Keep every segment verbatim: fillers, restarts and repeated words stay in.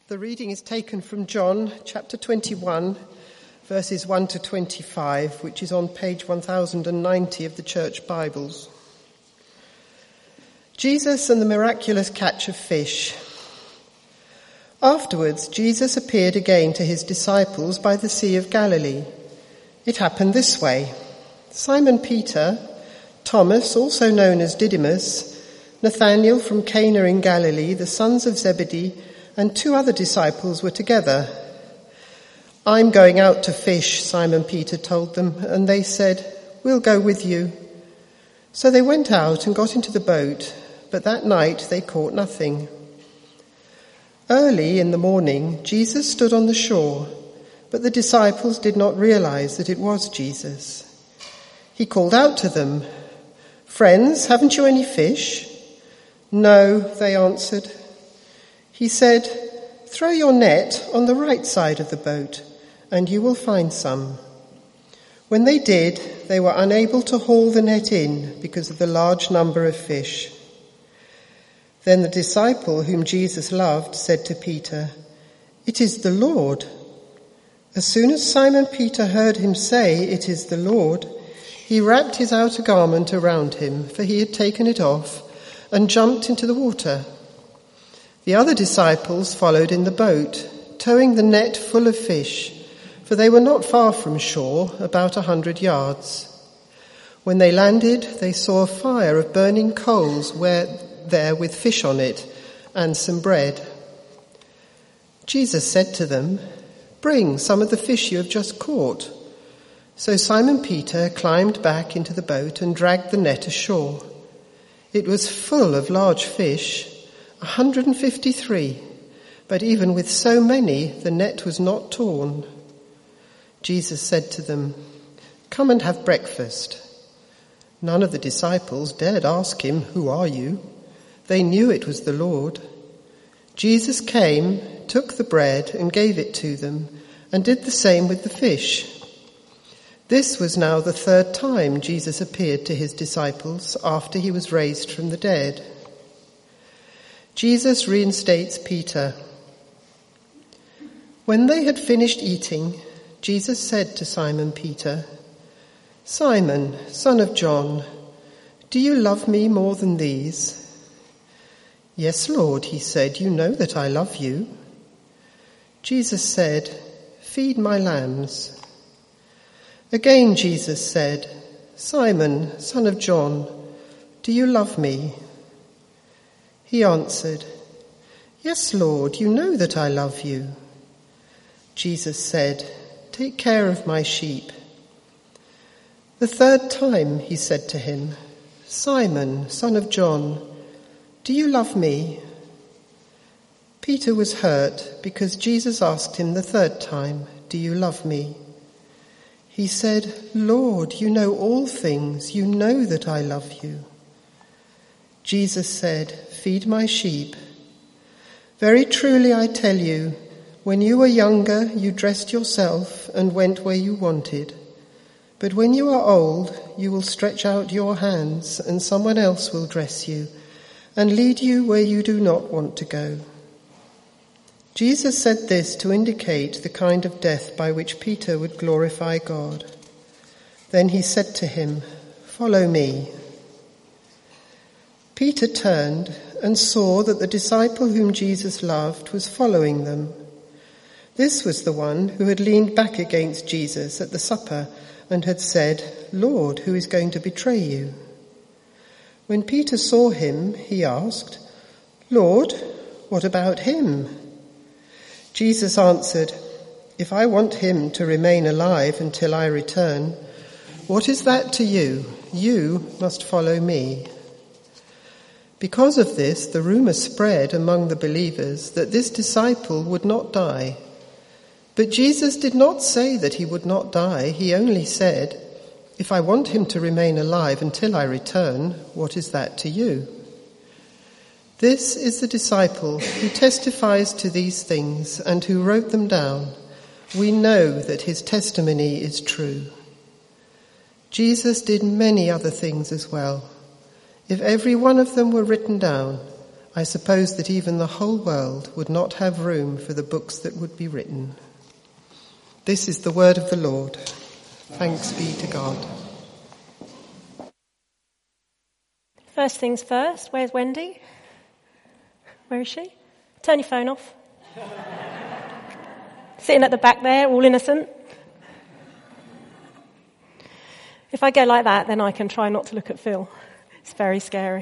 The reading is taken from John chapter twenty-one, verses one to twenty-five, which is on page one thousand ninety of the Church Bibles. Jesus and the miraculous catch of fish. Afterwards, Jesus appeared again to his disciples by the Sea of Galilee. It happened this way. Simon Peter, Thomas, also known as Didymus, Nathanael from Cana in Galilee, the sons of Zebedee, and two other disciples were together. "I'm going out to fish," Simon Peter told them, and they said, "We'll go with you." So they went out and got into the boat, but that night they caught nothing. Early in the morning, Jesus stood on the shore, but the disciples did not realize that it was Jesus. He called out to them, "Friends, haven't you any fish?" "No," they answered. He said, "Throw your net on the right side of the boat, and you will find some." When they did, they were unable to haul the net in because of the large number of fish. Then the disciple whom Jesus loved said to Peter, "It is the Lord." As soon as Simon Peter heard him say, "It is the Lord," he wrapped his outer garment around him, for he had taken it off, and jumped into the water. The other disciples followed in the boat, towing the net full of fish, for they were not far from shore, about a hundred yards. When they landed, they saw a fire of burning coals where, there with fish on it, and some bread. Jesus said to them, "Bring some of the fish you have just caught." So Simon Peter climbed back into the boat and dragged the net ashore. It was full of large fish, one hundred fifty-three, but even with so many, the net was not torn. Jesus said to them, "Come and have breakfast." None of the disciples dared ask him, "Who are you?" They knew it was the Lord. Jesus came, took the bread and gave it to them, and did the same with the fish. This was now the third time Jesus appeared to his disciples after he was raised from the dead. Jesus reinstates Peter. When they had finished eating, Jesus said to Simon Peter, "Simon, son of John, do you love me more than these?" "Yes, Lord," he said, "you know that I love you." Jesus said, "Feed my lambs." Again Jesus said, "Simon, son of John, do you love me?" He answered, "Yes, Lord, you know that I love you." Jesus said, "Take care of my sheep." The third time he said to him, "Simon, son of John, do you love me?" Peter was hurt because Jesus asked him the third time, "Do you love me?" He said, "Lord, you know all things. You know that I love you." Jesus said, "Feed my sheep. Very truly I tell you, when you were younger, you dressed yourself and went where you wanted. But when you are old, you will stretch out your hands and someone else will dress you and lead you where you do not want to go." Jesus said this to indicate the kind of death by which Peter would glorify God. Then he said to him, "Follow me." Peter turned and saw that the disciple whom Jesus loved was following them. This was the one who had leaned back against Jesus at the supper and had said, "Lord, who is going to betray you?" When Peter saw him, he asked, "Lord, what about him?" Jesus answered, "If I want him to remain alive until I return, what is that to you? You must follow me." Because of this, the rumor spread among the believers that this disciple would not die. But Jesus did not say that he would not die. He only said, "If I want him to remain alive until I return, what is that to you?" This is the disciple who testifies to these things and who wrote them down. We know that his testimony is true. Jesus did many other things as well. If every one of them were written down, I suppose that even the whole world would not have room for the books that would be written. This is the word of the Lord. Thanks be to God. First things first, where's Wendy? Where is she? Turn your phone off. Sitting at the back there, all innocent. If I go like that, then I can try not to look at Phil. It's very scary.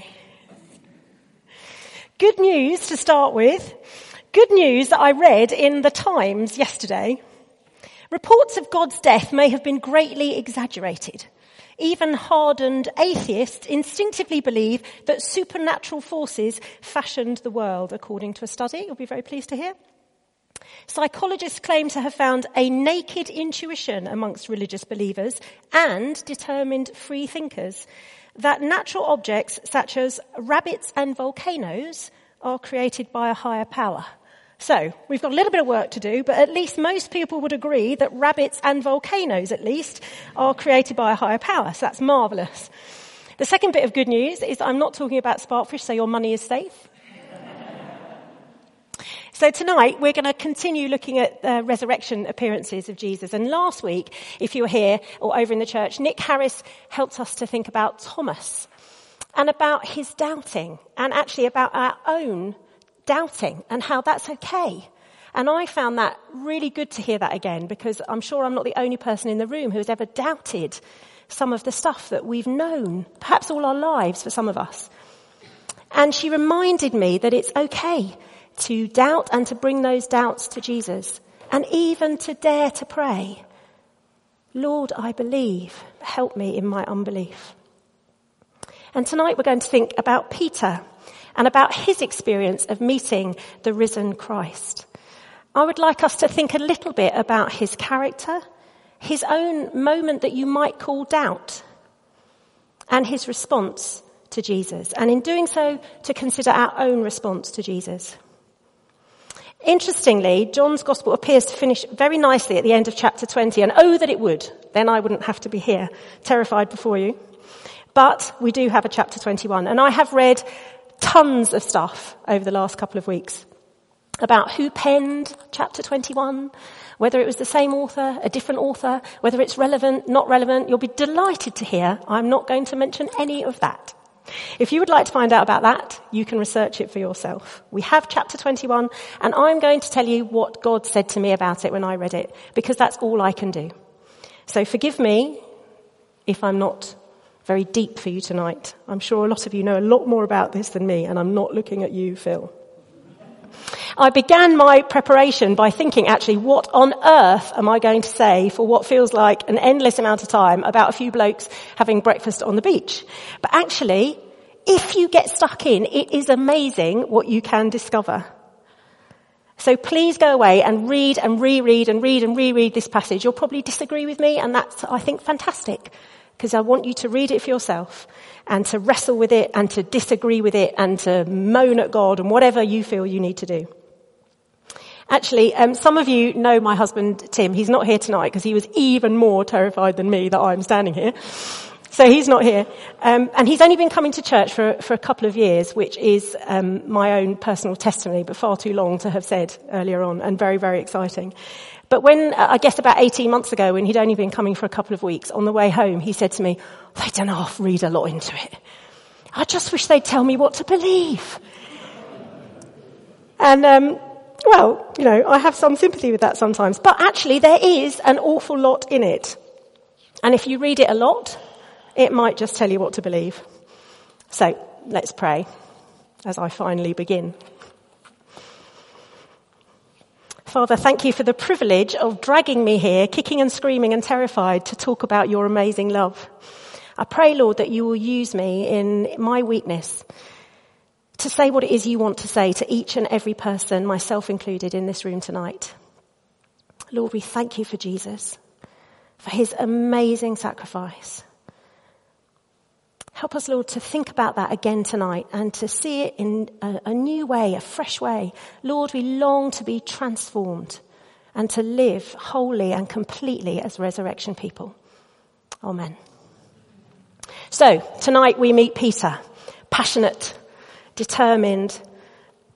Good news to start with. Good news that I read in the Times yesterday. Reports of God's death may have been greatly exaggerated. Even hardened atheists instinctively believe that supernatural forces fashioned the world, according to a study you'll be very pleased to hear. Psychologists claim to have found a naked intuition amongst religious believers and determined free thinkers that natural objects such as rabbits and volcanoes are created by a higher power. So, we've got a little bit of work to do, but at least most people would agree that rabbits and volcanoes, at least, are created by a higher power. So that's marvellous. The second bit of good news is that I'm not talking about Sparkfish, so your money is safe. So tonight, we're going to continue looking at uh, resurrection appearances of Jesus. And last week, if you were here or over in the church, Nick Harris helped us to think about Thomas and about his doubting, and actually about our own doubting and how that's okay. And I found that really good to hear that again, because I'm sure I'm not the only person in the room who has ever doubted some of the stuff that we've known, perhaps all our lives for some of us. And she reminded me that it's okay to doubt and to bring those doubts to Jesus, and even to dare to pray, Lord, I believe, help me in my unbelief. And tonight we're going to think about Peter and about his experience of meeting the risen Christ. I would like us to think a little bit about his character, his own moment that you might call doubt, and his response to Jesus. And in doing so, to consider our own response to Jesus. Interestingly, John's Gospel appears to finish very nicely at the end of chapter twenty, and oh, that it would. Then I wouldn't have to be here, terrified before you. But we do have a chapter twenty-one, and I have read tons of stuff over the last couple of weeks about who penned chapter twenty-one, whether it was the same author, a different author, whether it's relevant, not relevant. You'll be delighted to hear I'm not going to mention any of that. If you would like to find out about that, you can research it for yourself. We have chapter twenty-one, and I'm going to tell you what God said to me about it when I read it, because that's all I can do. So forgive me if I'm not very deep for you tonight. I'm sure a lot of you know a lot more about this than me, and I'm not looking at you, Phil. I began my preparation by thinking, actually, what on earth am I going to say for what feels like an endless amount of time about a few blokes having breakfast on the beach? But actually, if you get stuck in, it is amazing what you can discover. So please go away and read and reread and read and reread this passage. You'll probably disagree with me, and that's, I think, fantastic, because I want you to read it for yourself and to wrestle with it and to disagree with it and to moan at God and whatever you feel you need to do. Actually, um, some of you know my husband, Tim. He's not here tonight because he was even more terrified than me that I'm standing here. So he's not here. Um, and he's only been coming to church for, for a couple of years, which is um, my own personal testimony, but far too long to have said earlier on, and very, very exciting. But when, uh, I guess about eighteen months ago, when he'd only been coming for a couple of weeks, on the way home, he said to me, they don't half read a lot into it. I just wish they'd tell me what to believe. And, um, well, you know, I have some sympathy with that sometimes. But actually, there is an awful lot in it. And if you read it a lot, it might just tell you what to believe. So, let's pray as I finally begin. Father, thank you for the privilege of dragging me here, kicking and screaming and terrified, to talk about your amazing love. I pray, Lord, that you will use me in my weakness to say what it is you want to say to each and every person, myself included, in this room tonight. Lord, we thank you for Jesus, for his amazing sacrifice. Help us, Lord, to think about that again tonight and to see it in a, a new way, a fresh way. Lord, we long to be transformed and to live wholly and completely as resurrection people. Amen. So, tonight we meet Peter, passionate, determined,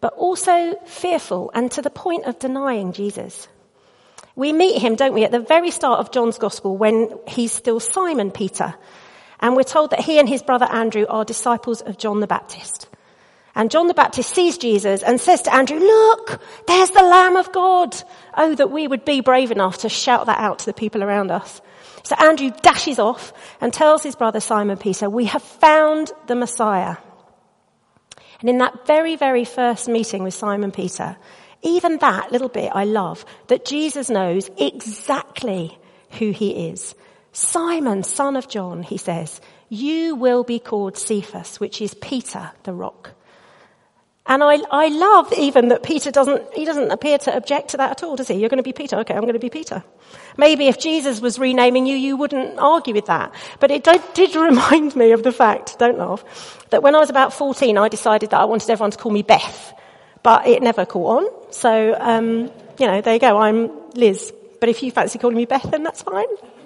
but also fearful and to the point of denying Jesus. We meet him, don't we, at the very start of John's Gospel when he's still Simon Peter. And we're told that he and his brother Andrew are disciples of John the Baptist. And John the Baptist sees Jesus and says to Andrew, look, there's the Lamb of God. Oh, that we would be brave enough to shout that out to the people around us. So Andrew dashes off and tells his brother Simon Peter, we have found the Messiah. And in that very, very first meeting with Simon Peter, even that little bit I love, that Jesus knows exactly who he is. Simon, son of John, he says, you will be called Cephas, which is Peter, the rock. And I, I love even that Peter doesn't, he doesn't appear to object to that at all, does he? You're going to be Peter. Okay, I'm going to be Peter. Maybe if Jesus was renaming you, you wouldn't argue with that. But it did, did remind me of the fact, don't laugh, that when I was about fourteen, I decided that I wanted everyone to call me Beth. But it never caught on. So, um, you know, there you go. I'm Liz. But if you fancy calling me Beth, then that's fine.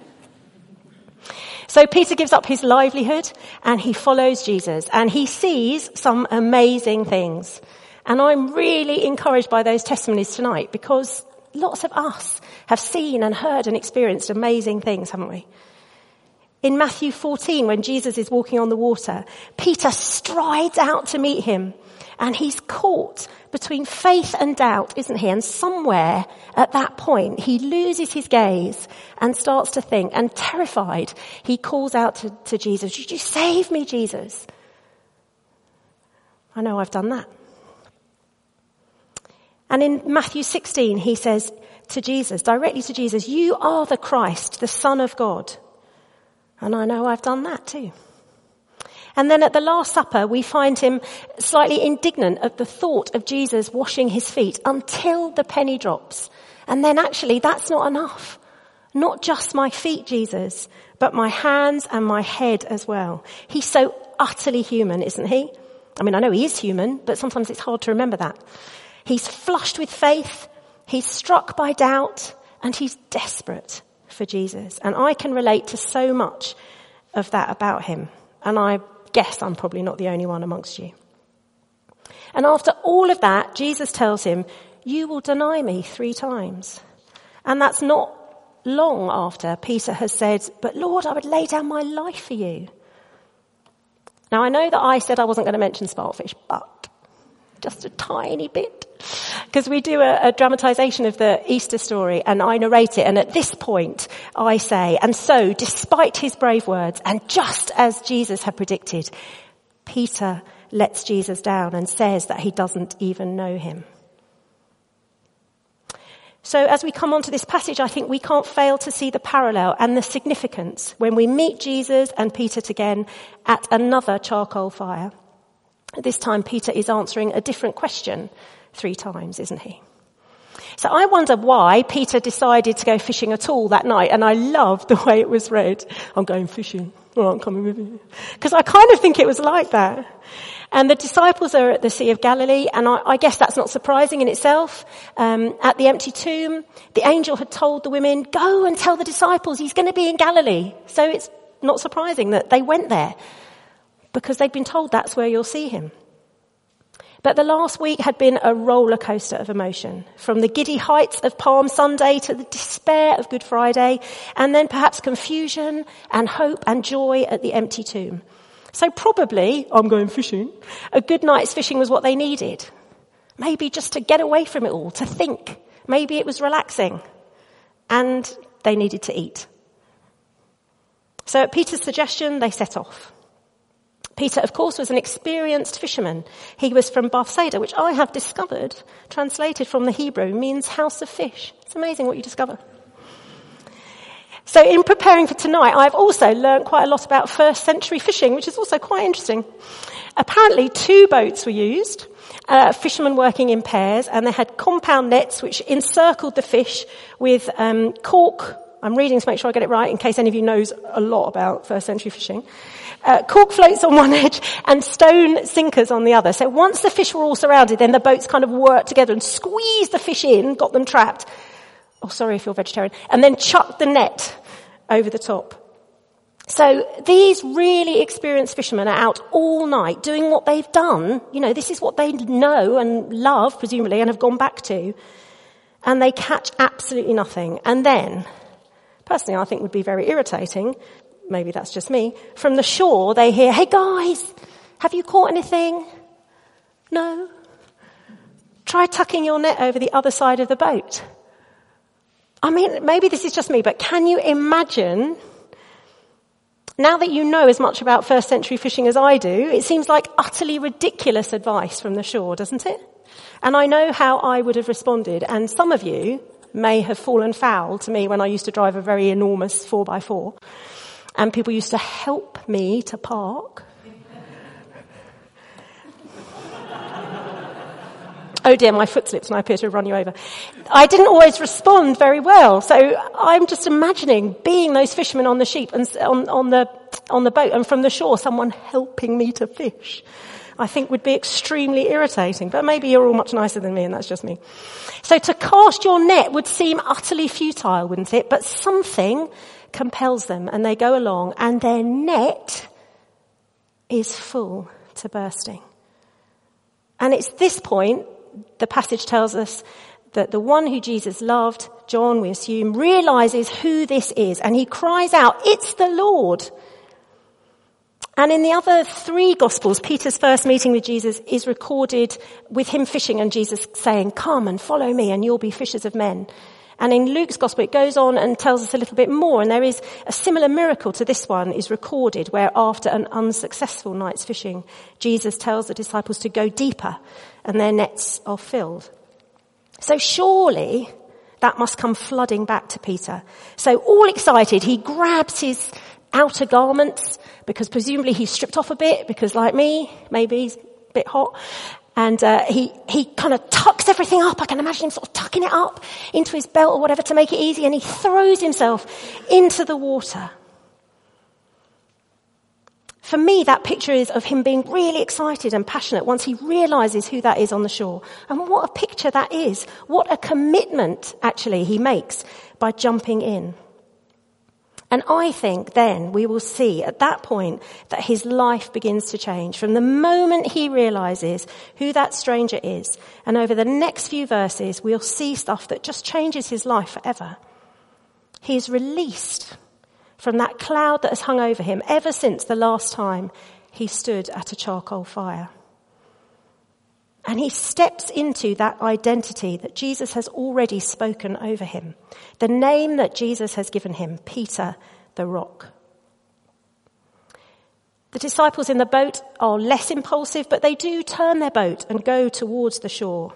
So Peter gives up his livelihood and he follows Jesus and he sees some amazing things. And I'm really encouraged by those testimonies tonight because lots of us have seen and heard and experienced amazing things, haven't we? In Matthew fourteen, when Jesus is walking on the water, Peter strides out to meet him and he's caught between faith and doubt, isn't he? And somewhere at that point, he loses his gaze and starts to think. And terrified, he calls out to, to Jesus, "Would you save me, Jesus?" I know I've done that. And in Matthew sixteen, he says to Jesus, directly to Jesus, "You are the Christ, the Son of God." And I know I've done that too. And then at the Last Supper, we find him slightly indignant at the thought of Jesus washing his feet until the penny drops. And then actually, that's not enough. Not just my feet, Jesus, but my hands and my head as well. He's so utterly human, isn't he? I mean, I know he is human, but sometimes it's hard to remember that. He's flushed with faith, he's struck by doubt, and he's desperate for Jesus. And I can relate to so much of that about him. And I guess I'm probably not the only one amongst you. And after all of that, Jesus tells him, "You will deny me three times." And that's not long after Peter has said, "But Lord, I would lay down my life for you." Now, I know that I said I wasn't going to mention Sparkfish, but just a tiny bit. Because we do a, a dramatization of the Easter story and I narrate it. And at this point, I say, and so despite his brave words and just as Jesus had predicted, Peter lets Jesus down and says that he doesn't even know him. So as we come on to this passage, I think we can't fail to see the parallel and the significance when we meet Jesus and Peter again at another charcoal fire. This time Peter is answering a different question three times, isn't he? So I wonder why Peter decided to go fishing at all that night, and I love the way it was read. "I'm going fishing. Oh, I'm coming with you." Because I kind of think it was like that. And the disciples are at the Sea of Galilee, and I, I guess that's not surprising in itself. Um, at the empty tomb, the angel had told the women, "Go and tell the disciples he's going to be in Galilee." So it's not surprising that they went there, because they'd been told that's where you'll see him. But the last week had been a roller coaster of emotion, from the giddy heights of Palm Sunday to the despair of Good Friday, and then perhaps confusion and hope and joy at the empty tomb. So probably, "I'm going fishing," a good night's fishing was what they needed. Maybe just to get away from it all, to think. Maybe it was relaxing. And they needed to eat. So at Peter's suggestion, they set off. Peter, of course, was an experienced fisherman. He was from Bethsaida, which I have discovered, translated from the Hebrew, means house of fish. It's amazing what you discover. So in preparing for tonight, I've also learned quite a lot about first century fishing, which is also quite interesting. Apparently, two boats were used, uh, fishermen working in pairs, and they had compound nets which encircled the fish with um, cork. I'm reading to make sure I get it right in case any of you knows a lot about first century fishing. Uh, cork floats on one edge and stone sinkers on the other. So once the fish were all surrounded, then the boats kind of worked together and squeezed the fish in, got them trapped. Oh, sorry if you're vegetarian. And then chucked the net over the top. So these really experienced fishermen are out all night doing what they've done. You know, this is what they know and love, presumably, and have gone back to. And they catch absolutely nothing. And then, personally, I think would be very irritating, maybe that's just me, from the shore they hear, "Hey guys, have you caught anything?" No? Try tucking your net over the other side of the boat. I mean, maybe this is just me, but can you imagine, now that you know as much about first century fishing as I do, it seems like utterly ridiculous advice from the shore, doesn't it? And I know how I would have responded, and some of you may have fallen foul to me when I used to drive a very enormous four by four, and people used to help me to park. Oh dear, my foot slips and I appear to have run you over. I didn't always respond very well, so I'm just imagining being those fishermen on the sheep and on, on the on the boat, and from the shore, someone helping me to fish. I think would be extremely irritating, but maybe you're all much nicer than me, and that's just me. So to cast your net would seem utterly futile, wouldn't it? But something compels them, and they go along, and their net is full to bursting. And it's this point, the passage tells us, that the one who Jesus loved, John, we assume, realizes who this is, and he cries out, "It's the Lord." And in the other three Gospels, Peter's first meeting with Jesus is recorded with him fishing and Jesus saying, "Come and follow me and you'll be fishers of men." And in Luke's Gospel, it goes on and tells us a little bit more, and there is a similar miracle to this one is recorded, where after an unsuccessful night's fishing, Jesus tells the disciples to go deeper and their nets are filled. So surely that must come flooding back to Peter. So all excited, he grabs his outer garments, because presumably he's stripped off a bit, because like me, maybe he's a bit hot. And uh, he, he kind of tucks everything up. I can imagine him sort of tucking it up into his belt or whatever to make it easy, and he throws himself into the water. For me, that picture is of him being really excited and passionate once he realizes who that is on the shore. And what a picture that is. What a commitment, actually, he makes by jumping in. And I think then we will see at that point that his life begins to change from the moment he realizes who that stranger is. And over the next few verses, we'll see stuff that just changes his life forever. He is released from that cloud that has hung over him ever since the last time he stood at a charcoal fire. And he steps into that identity that Jesus has already spoken over him. The name that Jesus has given him, Peter the Rock. The disciples in the boat are less impulsive, but they do turn their boat and go towards the shore.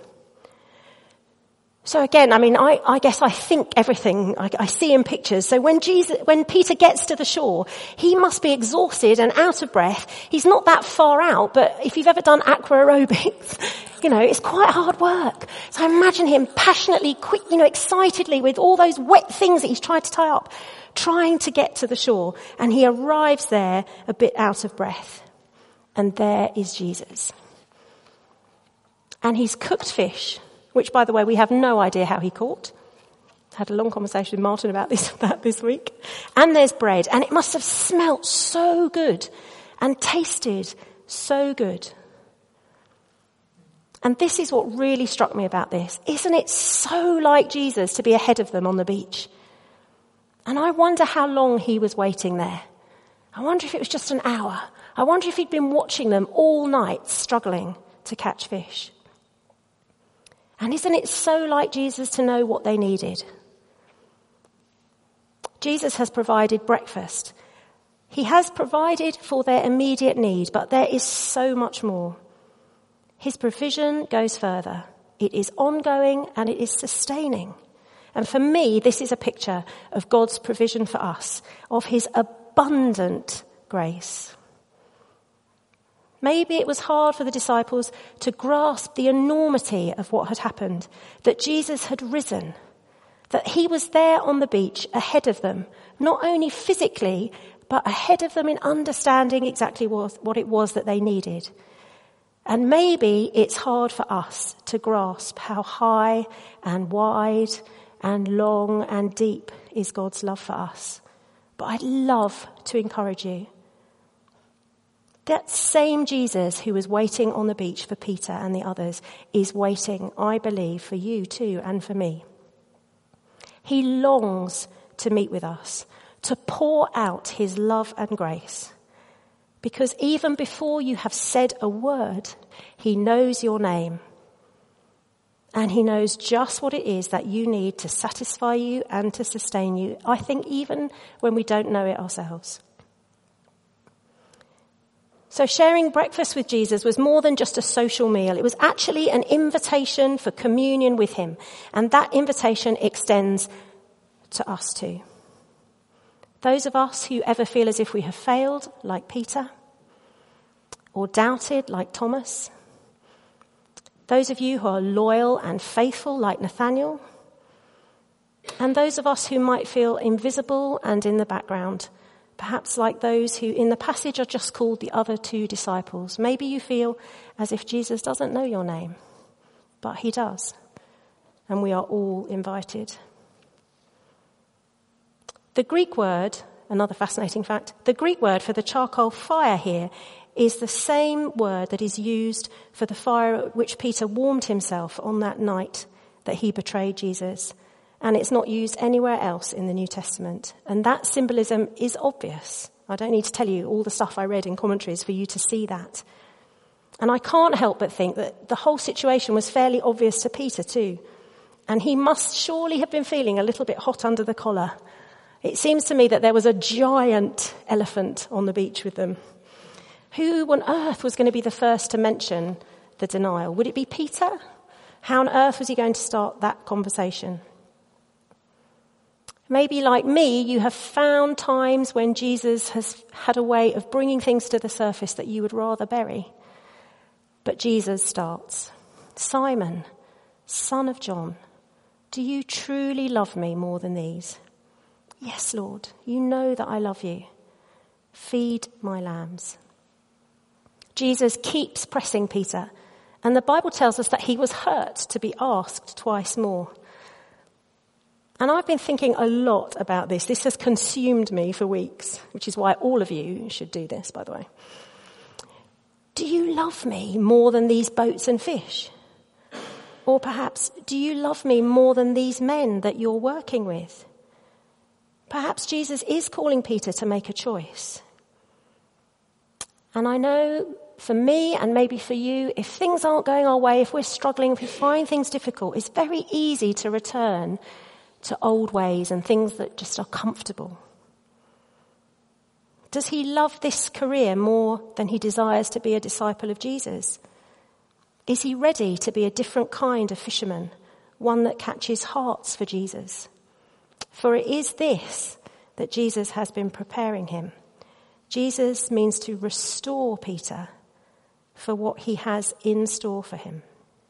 So again, I mean, I, I guess I think everything I, I see in pictures. So when Jesus, when Peter gets to the shore, he must be exhausted and out of breath. He's not that far out, but if you've ever done aqua aerobics, you know, it's quite hard work. So I imagine him passionately, quick, you know, excitedly with all those wet things that he's tried to tie up, trying to get to the shore. And he arrives there a bit out of breath. And there is Jesus. And he's cooked fish, which, by the way, we have no idea how he caught. Had a long conversation with Martin about this, that this week. And there's bread. And it must have smelt so good and tasted so good. And this is what really struck me about this. Isn't it so like Jesus to be ahead of them on the beach? And I wonder how long he was waiting there. I wonder if it was just an hour. I wonder if he'd been watching them all night struggling to catch fish. And isn't it so like Jesus to know what they needed? Jesus has provided breakfast. He has provided for their immediate need, but there is so much more. His provision goes further. It is ongoing and it is sustaining. And for me, this is a picture of God's provision for us, of his abundant grace. Maybe it was hard for the disciples to grasp the enormity of what had happened, that Jesus had risen, that he was there on the beach ahead of them, not only physically, but ahead of them in understanding exactly what it was that they needed. And maybe it's hard for us to grasp how high and wide and long and deep is God's love for us. But I'd love to encourage you. That same Jesus who was waiting on the beach for Peter and the others is waiting, I believe, for you too and for me. He longs to meet with us, to pour out his love and grace. Because even before you have said a word, he knows your name. And he knows just what it is that you need to satisfy you and to sustain you. I think even when we don't know it ourselves. So sharing breakfast with Jesus was more than just a social meal. It was actually an invitation for communion with him. And that invitation extends to us too. Those of us who ever feel as if we have failed, like Peter, or doubted, like Thomas. Those of you who are loyal and faithful, like Nathaniel. And those of us who might feel invisible and in the background, perhaps like those who in the passage are just called the other two disciples. Maybe you feel as if Jesus doesn't know your name, but he does. And we are all invited. The Greek word, another fascinating fact, the Greek word for the charcoal fire here is the same word that is used for the fire at which Peter warmed himself on that night that he betrayed Jesus. And it's not used anywhere else in the New Testament. And that symbolism is obvious. I don't need to tell you all the stuff I read in commentaries for you to see that. And I can't help but think that the whole situation was fairly obvious to Peter too. And he must surely have been feeling a little bit hot under the collar. It seems to me that there was a giant elephant on the beach with them. Who on earth was going to be the first to mention the denial? Would it be Peter? How on earth was he going to start that conversation? Maybe like me, you have found times when Jesus has had a way of bringing things to the surface that you would rather bury. But Jesus starts. Simon, son of John, do you truly love me more than these? Yes, Lord, you know that I love you. Feed my lambs. Jesus keeps pressing Peter, and the Bible tells us that he was hurt to be asked twice more. And I've been thinking a lot about this. This has consumed me for weeks, which is why all of you should do this, by the way. Do you love me more than these boats and fish? Or perhaps, do you love me more than these men that you're working with? Perhaps Jesus is calling Peter to make a choice. And I know for me and maybe for you, if things aren't going our way, if we're struggling, if we find things difficult, it's very easy to return to old ways and things that just are comfortable. Does he love this career more than he desires to be a disciple of Jesus? Is he ready to be a different kind of fisherman, one that catches hearts for Jesus? For it is this that Jesus has been preparing him. Jesus means to restore Peter for what he has in store for him.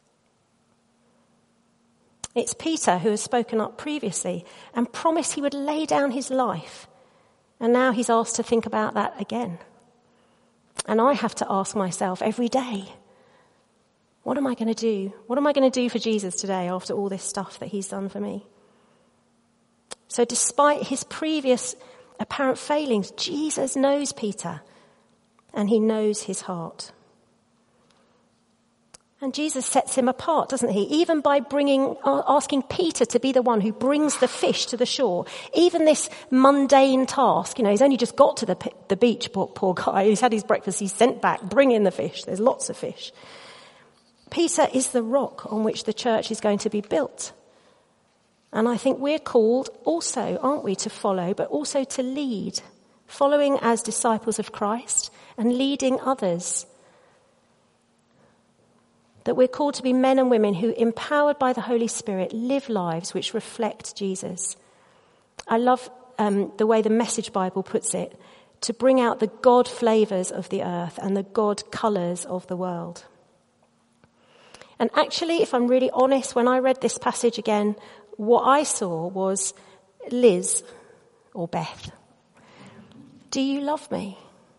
It's Peter who has spoken up previously and promised he would lay down his life. And now he's asked to think about that again. And I have to ask myself every day, what am I going to do? What am I going to do for Jesus today after all this stuff that he's done for me? So despite his previous apparent failings, Jesus knows Peter and he knows his heart. And Jesus sets him apart, doesn't he? Even by bringing, asking Peter to be the one who brings the fish to the shore. Even this mundane task, you know, he's only just got to the, the beach, poor, poor guy. He's had his breakfast, he's sent back, bring in the fish. There's lots of fish. Peter is the rock on which the church is going to be built. And I think we're called also, aren't we, to follow, but also to lead. Following as disciples of Christ and leading others. That we're called to be men and women who, empowered by the Holy Spirit, live lives which reflect Jesus. I love um, the way the Message Bible puts it, to bring out the God flavours of the earth and the God colours of the world. And actually, if I'm really honest, when I read this passage again, what I saw was Liz or Beth. Do you love me?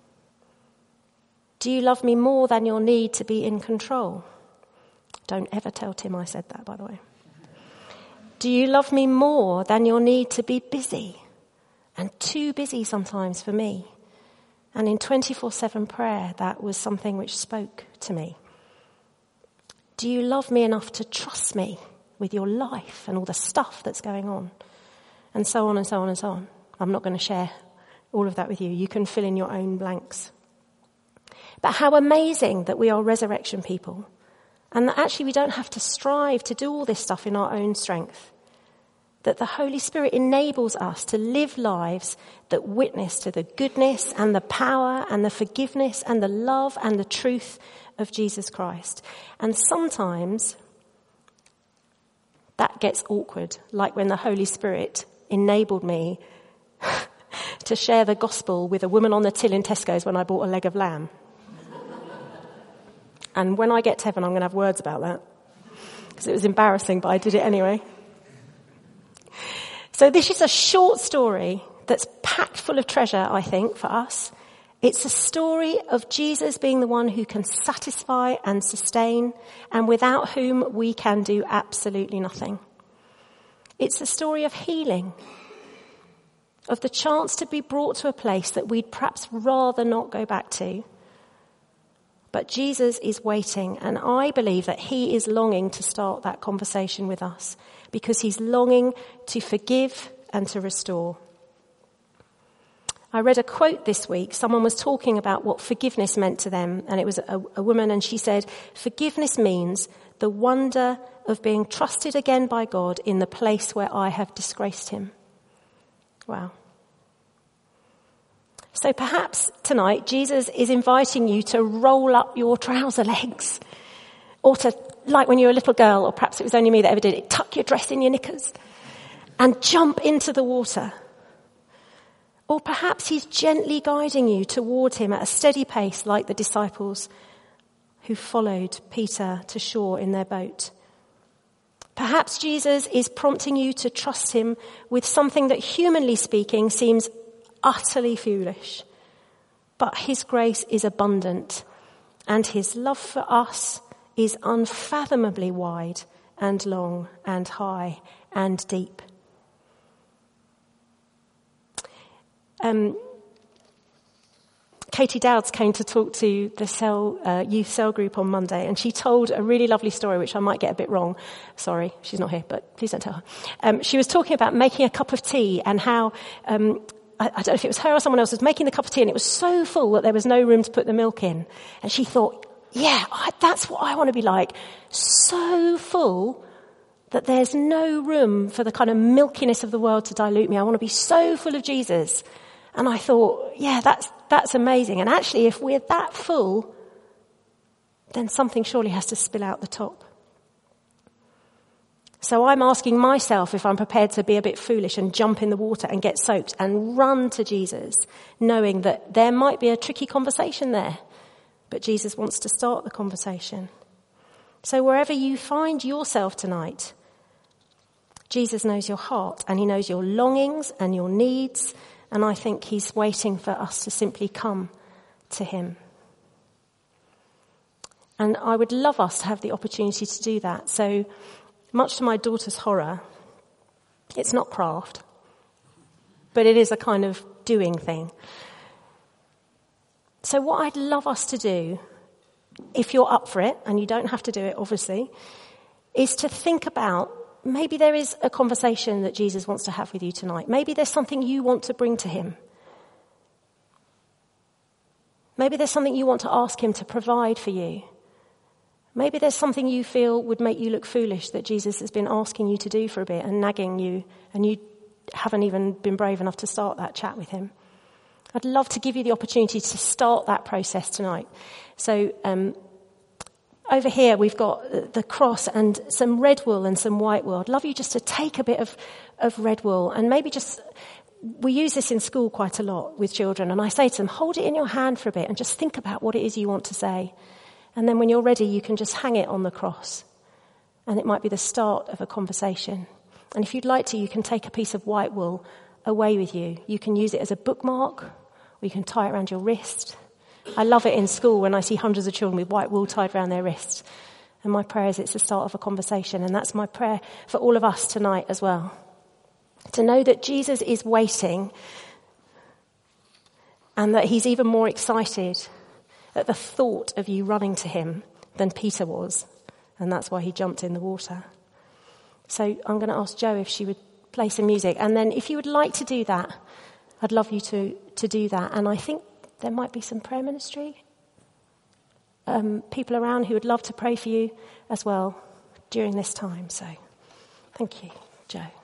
Do you love me more than your need to be in control? Don't ever tell Tim I said that, by the way. Do you love me more than your need to be busy and too busy sometimes for me. And in twenty-four seven prayer, that was something which spoke to me. Do you love me enough to trust me with your life and all the stuff that's going on? And so on and so on and so on. I'm not going to share all of that with you. You can fill in your own blanks. But how amazing that we are resurrection people, and that actually we don't have to strive to do all this stuff in our own strength. That the Holy Spirit enables us to live lives that witness to the goodness and the power and the forgiveness and the love and the truth of Jesus Christ. And sometimes that gets awkward, like when the Holy Spirit enabled me to share the gospel with a woman on the till in Tesco's when I bought a leg of lamb. And when I get to heaven, I'm going to have words about that. Because it was embarrassing, but I did it anyway. So this is a short story that's packed full of treasure, I think, for us. It's a story of Jesus being the one who can satisfy and sustain, and without whom we can do absolutely nothing. It's a story of healing, of the chance to be brought to a place that we'd perhaps rather not go back to. But Jesus is waiting, and I believe that he is longing to start that conversation with us, because he's longing to forgive and to restore. I read a quote this week. Someone was talking about what forgiveness meant to them, and it was a, a woman, and she said, forgiveness means the wonder of being trusted again by God in the place where I have disgraced him. Wow. So perhaps tonight Jesus is inviting you to roll up your trouser legs, or to, like when you were a little girl, or perhaps it was only me that ever did it, tuck your dress in your knickers and jump into the water. Or perhaps he's gently guiding you toward him at a steady pace, like the disciples who followed Peter to shore in their boat. Perhaps Jesus is prompting you to trust him with something that, humanly speaking, seems utterly foolish. But his grace is abundant, and his love for us is unfathomably wide and long and high and deep. Um, Katie Dowds came to talk to the cell, uh, youth cell group on Monday, and she told a really lovely story, which I might get a bit wrong. Sorry, she's not here, but please don't tell her. Um, she was talking about making a cup of tea, and how, um, I, I don't know if it was her or someone else was making the cup of tea, and it was so full that there was no room to put the milk in. And she thought, yeah, I, that's what I want to be like. So full that there's no room for the kind of milkiness of the world to dilute me. I want to be so full of Jesus. And I thought, yeah, that's that's amazing. And actually, if we're that full, then something surely has to spill out the top. So I'm asking myself if I'm prepared to be a bit foolish and jump in the water and get soaked and run to Jesus, knowing that there might be a tricky conversation there, but Jesus wants to start the conversation. So wherever you find yourself tonight, Jesus knows your heart, and he knows your longings and your needs. And I think he's waiting for us to simply come to him. And I would love us to have the opportunity to do that. So, much to my daughter's horror, it's not craft, but it is a kind of doing thing. So what I'd love us to do, if you're up for it, and you don't have to do it obviously, is to think about, maybe there is a conversation that Jesus wants to have with you tonight. Maybe there's something you want to bring to him. Maybe there's something you want to ask him to provide for you. Maybe there's something you feel would make you look foolish that Jesus has been asking you to do for a bit and nagging you, and you haven't even been brave enough to start that chat with him. I'd love to give you the opportunity to start that process tonight. So, um, over here, we've got the cross and some red wool and some white wool. I'd love you just to take a bit of, of red wool, and maybe just, we use this in school quite a lot with children, and I say to them, hold it in your hand for a bit and just think about what it is you want to say. And then when you're ready, you can just hang it on the cross, and it might be the start of a conversation. And if you'd like to, you can take a piece of white wool away with you. You can use it as a bookmark, or you can tie it around your wrist. I love it in school when I see hundreds of children with white wool tied around their wrists. And my prayer is it's the start of a conversation. And that's my prayer for all of us tonight as well. To know that Jesus is waiting and that he's even more excited at the thought of you running to him than Peter was, and that's why he jumped in the water. So I'm going to ask Jo if she would play some music, and then if you would like to do that, I'd love you to, to do that. And I think there might be some prayer ministry um, people around who would love to pray for you as well during this time. So thank you, Jo.